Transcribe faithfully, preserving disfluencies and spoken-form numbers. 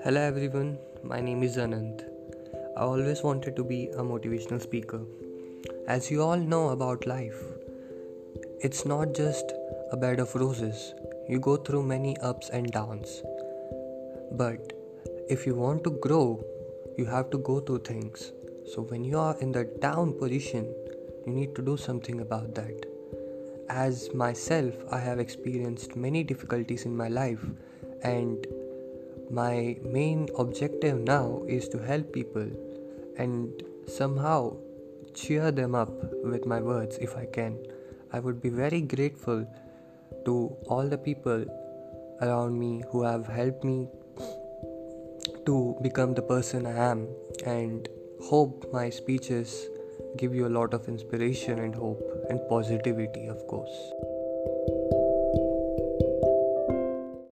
Hello everyone, my name is Anand. I always wanted to be a motivational speaker. As you all know about life, it's not just a bed of roses. You go through many ups and downs. But if you want to grow, you have to go through things. So when you are in the down position, you need to do something about that. As myself, I have experienced many difficulties in my life, and my main objective now is to help people and somehow cheer them up with my words if I can. I would be very grateful to all the people around me who have helped me to become the person I am, and hope my speeches give you a lot of inspiration and hope and positivity, of course.